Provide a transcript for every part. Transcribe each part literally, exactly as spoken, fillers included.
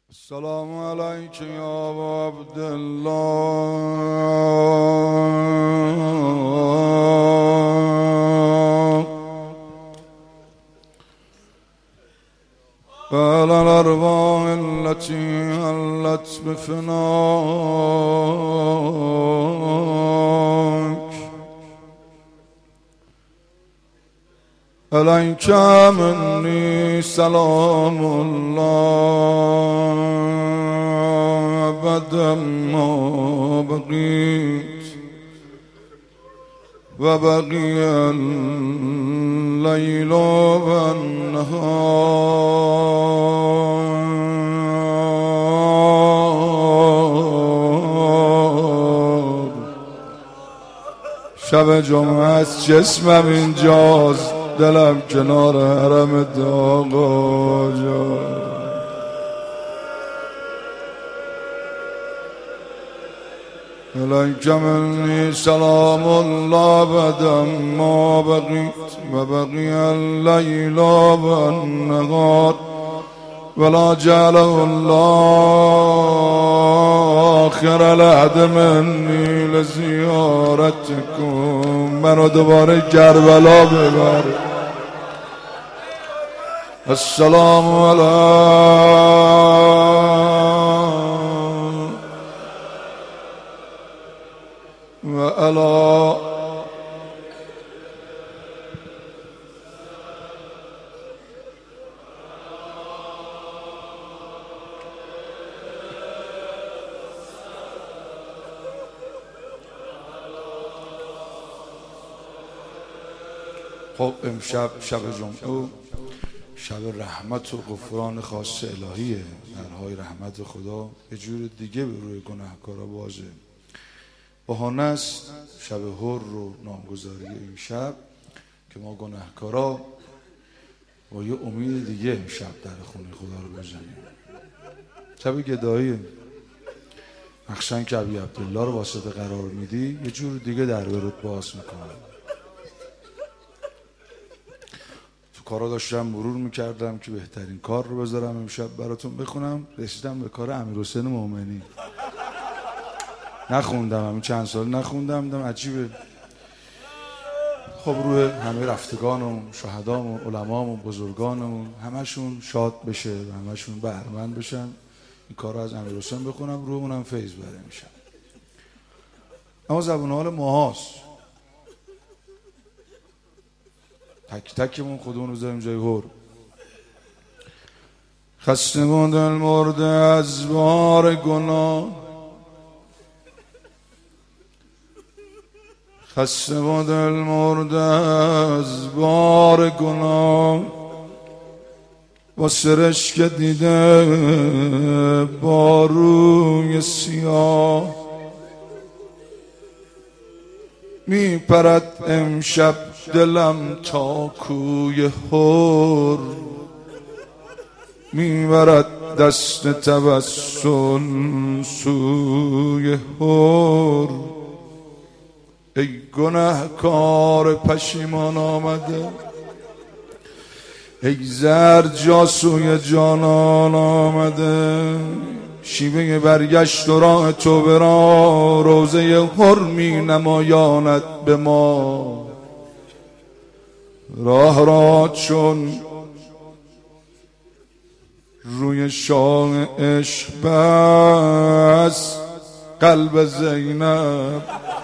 السلام عليك يا أبا عبد الله وعلى الأرواح التي هلت بفناك عليك مني سلام الله أبدا ما بقيت وبقي الليل والنهار شب جمعه است جسمم اینجاست دلم کنار حرمت آقا جان عليك مني سلام الله أبدا ما بقيت وبقي الليل والنهار ولا جعله الله آخر العهد مني لزيارتكم منو دوباره کربلا ببر السلام عليكم وعلى خب امشب شب جمعه شب رحمت و غفران خاص الهیه، درهای رحمت خدا یه جور دیگه به روی گناهکارا بازه. بهانه است شب هر رو نامگذاری این شب که ما گناهکارا با یه امید دیگه امشب در خونه خدا رو بزنیم. شب گداییه، مخصوصا که ابی عبدالله رو واسطه قرار میدی یه جور دیگه در برات باز میکنه. تو کارا داشتم مرور میکردم که بهترین کار رو بذارم امشب براتون بخونم، رسیدم به کار امیرحسین مومنی. نخوندم، همین چند سال نخوندم، دیدم عجیبه. خب روح همه رفتگانم، شهدام و علمام و بزرگانمون همشون شاد بشه و همشون بهرمند بشن. این کار رو از امیرحسین بخونم، روحمونم فیض بره میشن. اما زبون حال ماهاست، تک تکمون خودمون رو زدیم جای هر. خسته و دل مرده از بار گناه، خسته و دل مرده از بار گناه، با سرش که دیده با روی سیاه، می پرد امشب دلم تا کوی هر، می برد دست توسل سوی هر. ای گناهکار پشیمان آمده، ای زرد جاسوی جانان آمده، شیوه برگشت و راه توبه را روزه هر می نمایاند به ما. راه را چون روی شاه عشق بس قلب زینب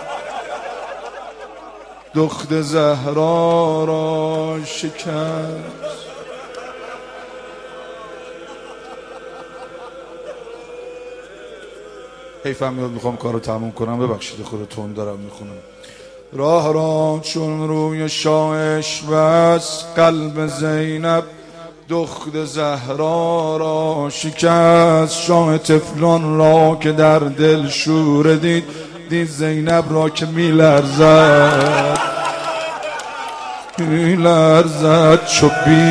دخت زهرا را شکست. حیفم میاد میخوام کارو تموم کنم، ببخشید خود تون دارم میخونم. راه را چون روی شاهش بس قلب زینب دخت زهرا را شکست. شاه طفلان را که در دل شوره دید، دید زینب را که میلرزد میلرزد چو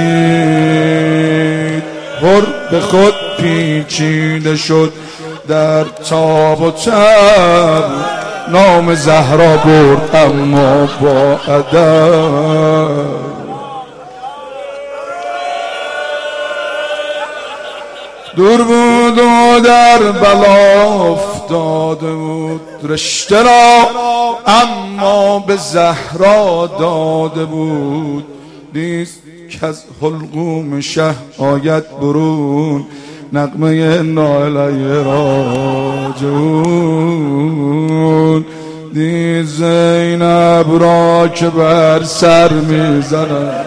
بید هر به خود پیچیده شد در تاب و تب. نام زهرا برد اما با ادب. دور بود و در بلا افتاده بود رشته را، اما به زهرا داده بود. نیست که از حلقوم شه آید برون، نغمه ناله راجون. دید زینب را که بر سر میزند،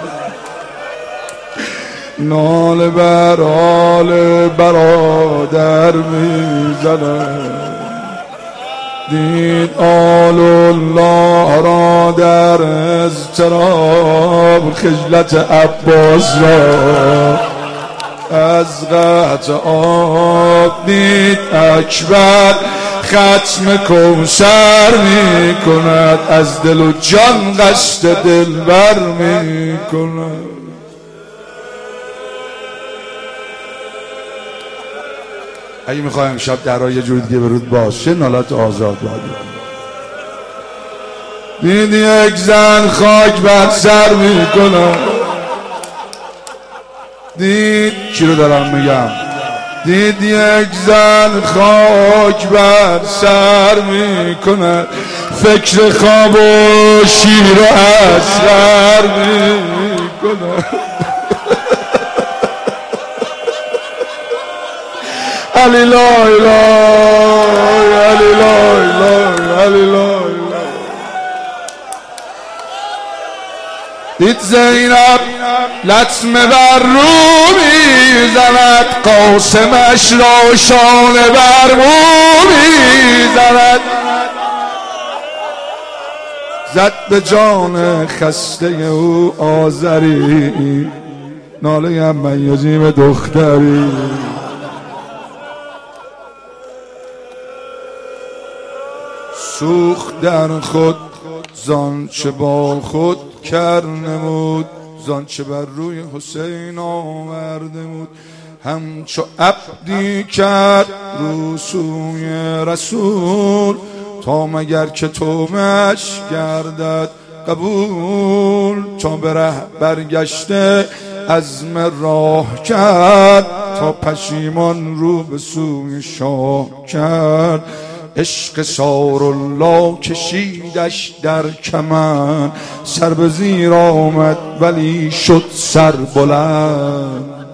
ناله بر حال برادر میزند. دید آل الله را در اضطراب، خجلت عباس را از قطع آب. دید اکبر ختم کوثر می کند، از دل و جان قصد دلبر می کند. اگه میخوایم امشب درها یه جور دیگه برود باشه، نالت آزاد باید. دید یک زن خاک بر سر میکنه. دید کی رو دارم میگم؟ دید یک زن خاک بر سر میکنه، فکر خواب و شیر و اصغر میکنه. علی لا اله، علی لا اله، علی لا اله. دید زینب لطمه بر رو میزند، قاسمش را شانه بر مو میزند. زد به جان خسته او آذری، ناله هم من یزیم دختری. سوخت در خود زان چه با خود کر نمود، زان چه بر روی حسین آورده بود. همچو عبدی کرد رو سوی رسول، تا مگر که توبه‌اش گردد قبول. تا به ره برگشته عزم راه کرد، تا پشیمان رو به سوی شاه کرد. عشق سارالله کشیدش در کمن، سر به زیر آمد ولی شد سر بلند.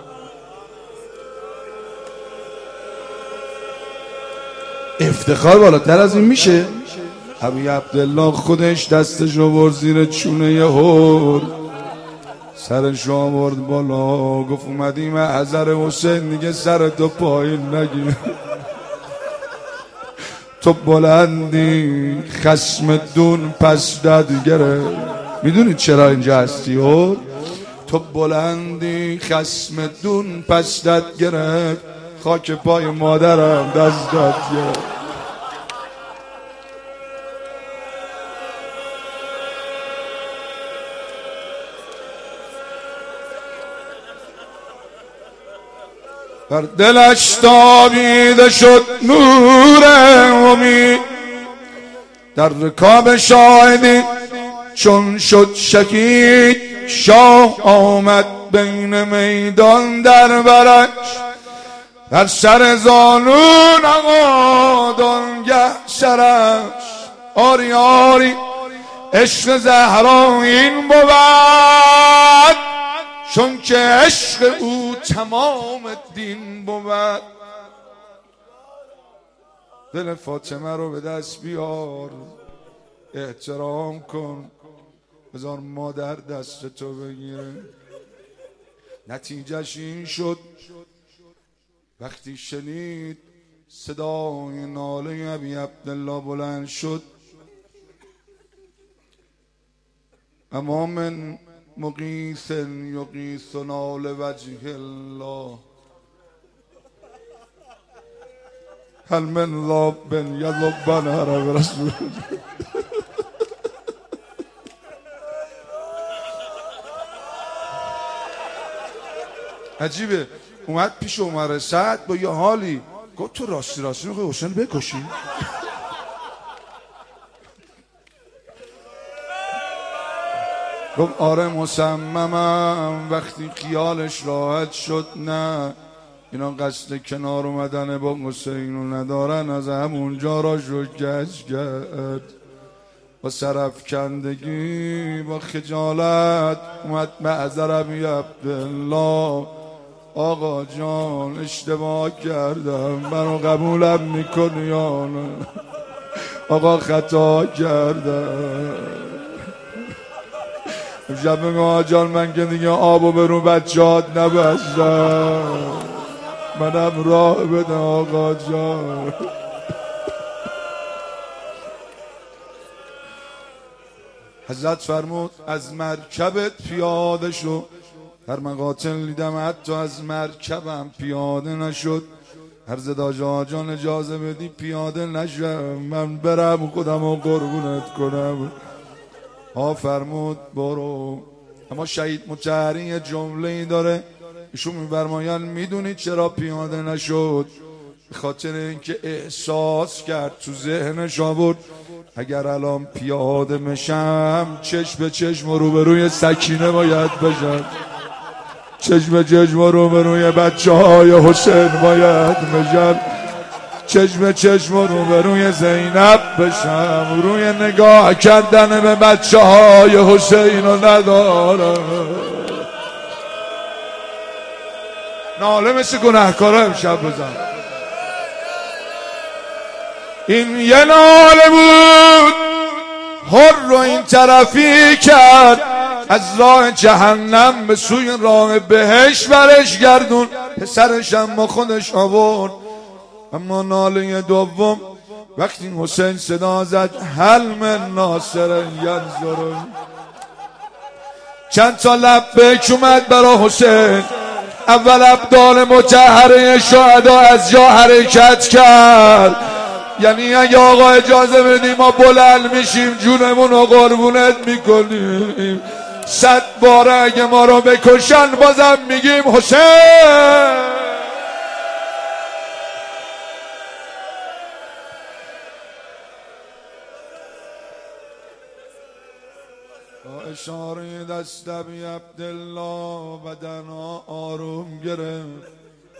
افتخار بالاتر از این میشه؟ ابی عبدالله خودش دستش رو برد زیر چونه یه هور، سرش رو آورد بالا، گفت اومدیم حضر حسین دیگه سرتو پایین نگیر. تو بلندی خصم دون پس داد گره. میدونید چرا اینجا هستی هور؟ تو بلندی خصم دون پس داد گره، خاک پای مادرم دست داد گره. بر دلش تابیده شد نور امید، در رکاب شاهدی چون شد شهید. شاه آمد بین میدان در برش، در سر زانون نهاد آنگه سرش. آری آری عشق زهرا این بود، چون که عشق او تمام دین بود. دل فاطمه رو به دست بیار، احترام کن، بذار مادر دست تو بگیره. نتیجهش این شد وقتی شنید صدای ناله ابی عبدالله بلند شد، اما من مغیث یغیثنا لوجه الله، هل من ذاب یذبنا رب رسول. عجیبه، اومد پیش عمر سعد با یه حالی، گفت تو راستی راستی میخوای حسین بکشی؟ گفت آره مصممم. وقتی خیالش راحت شد نه اینا قصد کنار اومدن با حسین رو ندارن، از همونجا را شکست کرد. با سرفکندگی با خجالت اومد معذرم یا عبدالله، آقا جان اشتباه کردم، منو قبولم میکنی یا نه؟ آقا خطا کردم. شب میگه آقا جان من که دیگه آبو به رو بچهات نبستم، منم راه بده آقا جان. حضرت فرمود از مرکبت پیاده شو. در مقاتل دیدم حتی از مرکبم پیاده نشد. هر زداج آقا جان اجازه بدی پیاده نشم، من برم خودم و قربونت کنم. ها فرمود برو. اما شهید مطهری یه جمله ای داره، ایشون میفرمایند میدونید چرا پیاده نشد؟ به خاطر اینکه احساس کرد، تو ذهنش آورد اگر الان پیاده میشم چشم به چشم و روبروی سکینه باید بشم، چشم به چشم و روبروی بچه های حسین باید بشم، چشم به چشم و روبروی زینب بشم. روی نگاه کردن به بچه های حسین رو ندارم. ناله مثل گناهکارا امشب بزن. این یه ناله بود هر رو این طرفی کرد، از راه جهنم به سوی راه بهشت برش گردون. پسرش اما خودش آورد. اما ناله دوم وقتی حسین صدا زد هل من ناصر ینظرون، چند تا لبیک اومد برا حسین. اول ابدال مطهره شهدا از جا حرکت کرد، یعنی اگه آقا اجازه بدیم ما بلند میشیم جونمون رو قربونت میکنیم. صد باره اگه ما رو بکشن بازم میگیم حسین. با اشاره دست بی عبدالله بدن آروم گرفت.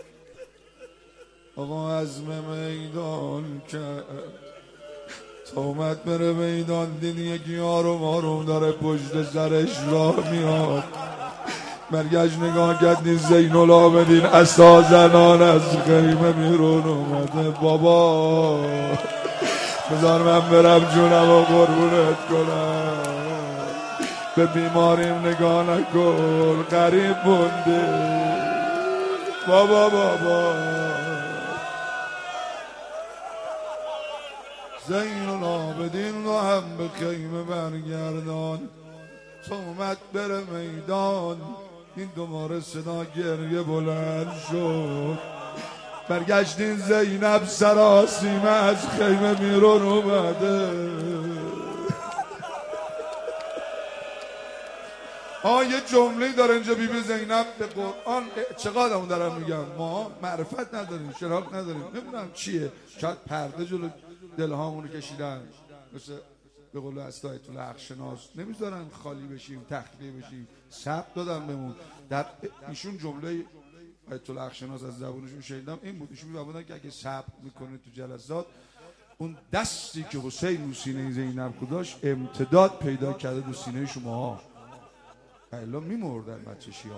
آقا عزم میدان کرد تا اومد بره میدان، دید یکی آروم آروم داره پشت سرش راه میاد. برگشت نگاه کرد دید زین العابدین عصا زنان از خیمه بیرون اومده. بابا بذار من برم جونم و قربونت کنم، به بیماریم نگاه نکن غریب بونده. بابا بابا زین العابدین رو هم به خیمه برگردان. تا اومد بره میدان این دوباره صدا گریه بلند شد. برگشتین زینب سراسیمه از خیمه بیرون اومده. آه یه جمله داره اینجا بی بی زینب به قرآن چقدر اون دارم میگم، ما معرفت نداریم، شناخت نداریم، نمیدونم چیه، شاید پرده جلو دلهامونو کشیدن، مثل به قول استایت الاخشناس نمیذارن خالی بشیم تخلیه بشیم، ثبت دادن بهمون. در ایشون جمله آیت الاخشناس از زبونشون شنیدم این بود، ایشون میگفتن که اگه ثبت میکنه تو جلسات اون دستی که حسین رو سینه زینب داشت امتداد پیدا کرده دو سینه شماها، الا میمردن بچه شیعه.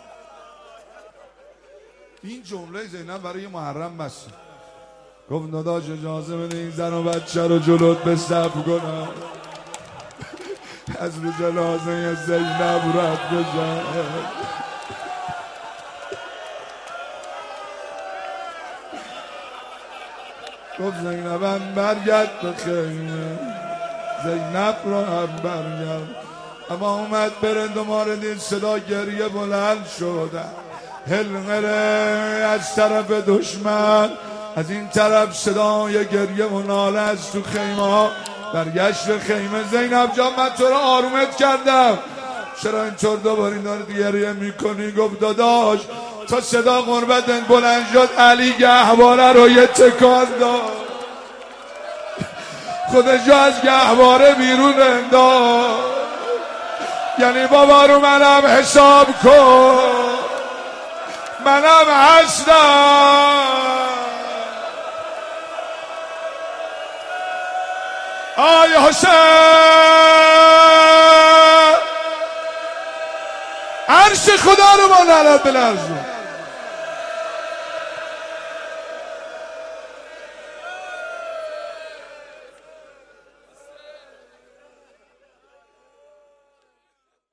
این جمله زینب برای محرم بس گفت داداش اجازه بده این زن و بچه رو جلوت به صف کنم، از رو جنازه زینب رد بزن. گفت زینبم برگرد به خیمه، زینب رو هم برگرد. اما اومد بره دوباره دید صدا گریه بلند شده، هلهله از طرف دشمن، از این طرف صدای گریه و ناله از تو خیمه ها. برگشت به خیمه زینب جان من تو رو آرومت کردم، چرا اینطور دوباره داری گریه میکنی؟ گفت داداش تا صدا قربتن بلند شد علی گهواره رو یه تکان داد، خودشو از گهواره بیرون انداخت. یعنی بابا رو منم حساب کن، منم هستم. آی حسین عرش خدا رو با نعرت بلرزون.